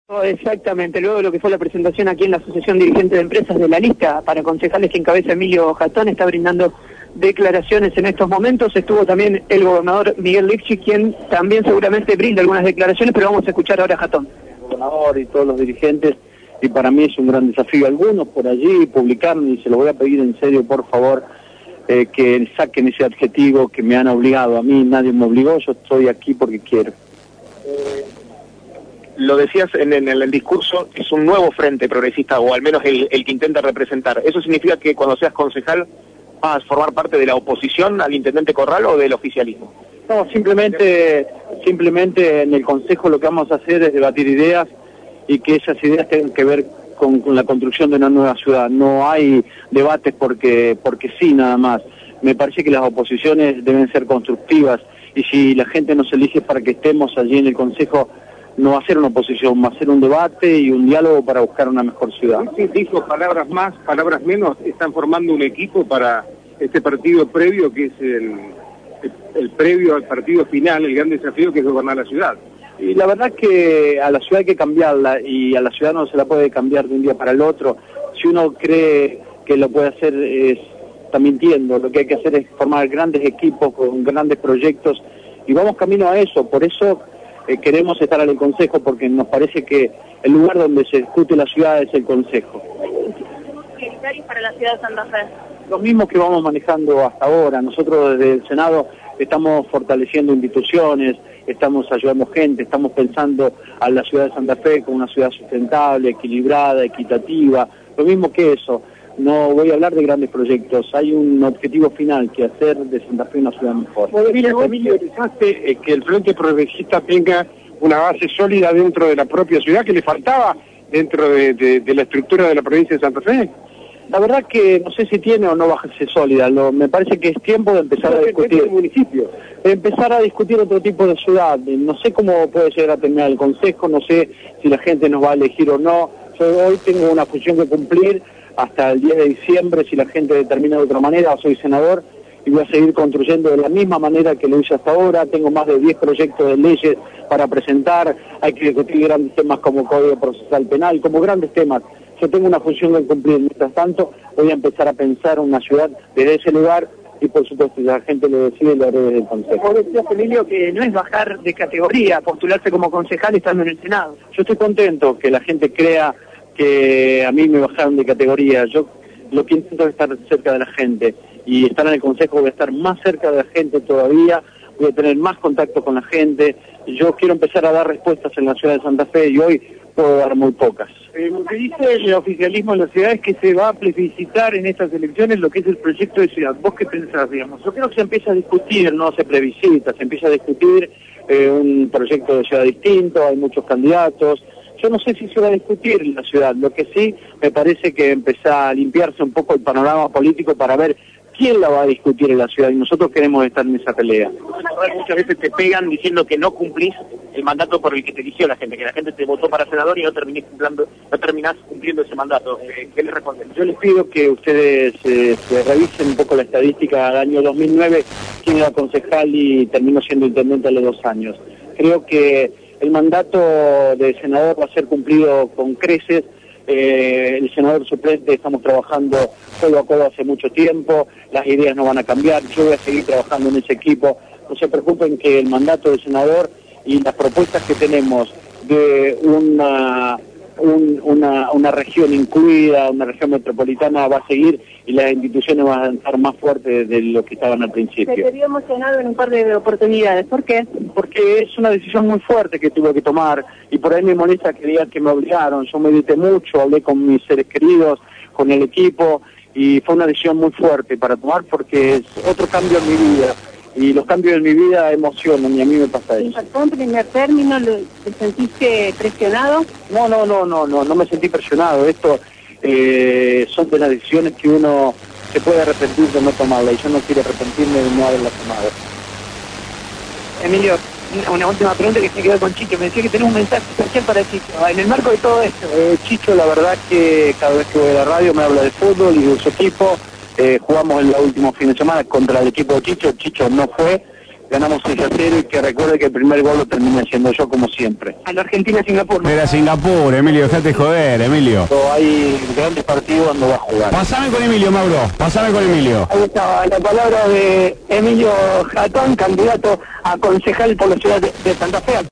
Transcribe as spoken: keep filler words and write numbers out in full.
Oh, exactamente, luego de lo que fue la presentación aquí en la Asociación Dirigente de Empresas de la lista para concejales que encabeza Emilio Jatón, está brindando declaraciones en estos momentos. Estuvo también el gobernador Miguel Lifchi, quien también seguramente brinda algunas declaraciones, pero vamos a escuchar ahora a Jatón. El gobernador y todos los dirigentes, y para mí es un gran desafío. Algunos por allí publicaron, y se lo voy a pedir en serio, por favor, eh, que saquen ese adjetivo que me han obligado. A mí nadie me obligó, yo estoy aquí porque quiero. Eh... Lo decías en, en el discurso, es un nuevo frente progresista, o al menos el, el que intenta representar. ¿Eso significa que cuando seas concejal vas a formar parte de la oposición al intendente Corral o del oficialismo? No, simplemente, simplemente en el Consejo lo que vamos a hacer es debatir ideas y que esas ideas tengan que ver con, con la construcción de una nueva ciudad. No hay debates porque, porque sí, nada más. Me parece que las oposiciones deben ser constructivas, y si la gente nos elige para que estemos allí en el Consejo, no va a ser una oposición, va a ser un debate y un diálogo para buscar una mejor ciudad. Sí, dijo palabras más, palabras menos, están formando un equipo para este partido previo, que es el, el, el previo al partido final, el gran desafío que es gobernar la ciudad. Y la verdad que a la ciudad hay que cambiarla, y a la ciudad no se la puede cambiar de un día para el otro. Si uno cree que lo puede hacer, es, está mintiendo. Lo que hay que hacer es formar grandes equipos con grandes proyectos, y vamos camino a eso. Por eso Eh, queremos estar en el Consejo, porque nos parece que el lugar donde se discute la ciudad es el Consejo. ¿Prioritarios para la ciudad de Santa Fe? Los mismos que vamos manejando hasta ahora. Nosotros desde el Senado estamos fortaleciendo instituciones, estamos ayudando gente, estamos pensando a la ciudad de Santa Fe como una ciudad sustentable, equilibrada, equitativa, lo mismo que eso. No voy a hablar de grandes proyectos, hay un objetivo final, que hacer de Santa Fe una ciudad mejor. Mira, Emilio, pensaste que el Frente Progresista tenga una base sólida dentro de la propia ciudad, que le faltaba dentro de, de, de la estructura de la provincia de Santa Fe. La verdad que no sé si tiene o no base sólida. Lo, me parece que es tiempo de empezar a discutir el municipio, empezar a discutir otro tipo de ciudad. No sé cómo puede llegar a terminar el Consejo, no sé si la gente nos va a elegir o no. Yo hoy tengo una función que cumplir hasta el diez de diciembre. Si la gente determina de otra manera, soy senador y voy a seguir construyendo de la misma manera que lo hice hasta ahora. Tengo más de diez proyectos de leyes para presentar, hay que discutir grandes temas como Código Procesal Penal, como grandes temas. Yo tengo una función que cumplir. Mientras tanto, voy a empezar a pensar una ciudad desde ese lugar, y por supuesto, si la gente lo decide, lo haré desde el Consejo. Vos decías, Emilio, que no es bajar de categoría, postularse como concejal estando en el Senado. Yo estoy contento que la gente crea que a mí me bajaron de categoría. Yo lo que intento es estar cerca de la gente, y estar en el Consejo voy a estar más cerca de la gente todavía, voy a tener más contacto con la gente. Yo quiero empezar a dar respuestas en la ciudad de Santa Fe, y hoy puedo dar muy pocas. Eh, lo que dice el oficialismo en la ciudad es que se va a plebiscitar en estas elecciones lo que es el proyecto de ciudad. ¿Vos qué pensás, digamos? Yo creo que se empieza a discutir, no se plebiscita, se empieza a discutir eh, un proyecto de ciudad distinto, hay muchos candidatos. Yo no sé si se va a discutir en la ciudad, lo que sí me parece que empezá a limpiarse un poco el panorama político para ver quién la va a discutir en la ciudad, y nosotros queremos estar en esa pelea. Muchas veces te pegan diciendo que no cumplís el mandato por el que te eligió la gente, que la gente te votó para senador y no terminás cumpliendo, no terminás cumpliendo ese mandato. ¿Qué les responden? Yo les pido que ustedes eh, se revisen un poco la estadística del año dos mil nueve, quién era concejal y terminó siendo intendente a los dos años. Creo que el mandato de senador va a ser cumplido con creces. Eh, el senador suplente estamos trabajando codo a codo hace mucho tiempo, las ideas no van a cambiar, yo voy a seguir trabajando en ese equipo. No se preocupen que el mandato del senador y las propuestas que tenemos de una, un, una, una región incluida, una región metropolitana, va a seguir, y las instituciones van a estar más fuertes de lo que estaban al principio. Se te vio emocionado en un par de oportunidades, ¿por qué? Porque es una decisión muy fuerte que tuve que tomar, y por ahí me molesta que digan que me obligaron. Yo medité mucho, hablé con mis seres queridos, con el equipo, y fue una decisión muy fuerte para tomar, porque es otro cambio en mi vida, y los cambios en mi vida emocionan, y a mí me pasa eso. ¿Impactó en primer término? ¿Te sentiste presionado? No, no, no, no, no, no me sentí presionado. Esto eh, son de las decisiones que uno se puede arrepentir de no tomarla, y yo no quiero arrepentirme de no haberla tomado. Emilio, una última pregunta que se quedó con Chicho. Me decía que tenés un mensaje especial para Chicho. En el marco de todo esto, eh, Chicho, la verdad que cada vez que voy a la radio me habla de fútbol y de su equipo. Eh, jugamos el último fin de semana contra el equipo de Chicho. Chicho no fue, ganamos seis a cero y que recuerde que el primer gol lo terminé haciendo yo como siempre. A la Argentina-Singapur. Era Singapur, Emilio, dejate joder, Emilio. Pero hay grandes partidos donde va a jugar. Pasame con Emilio, Mauro, pasame con Emilio. Ahí estaba la palabra de Emilio Jatón, candidato a concejal por la ciudad de, de Santa Fe.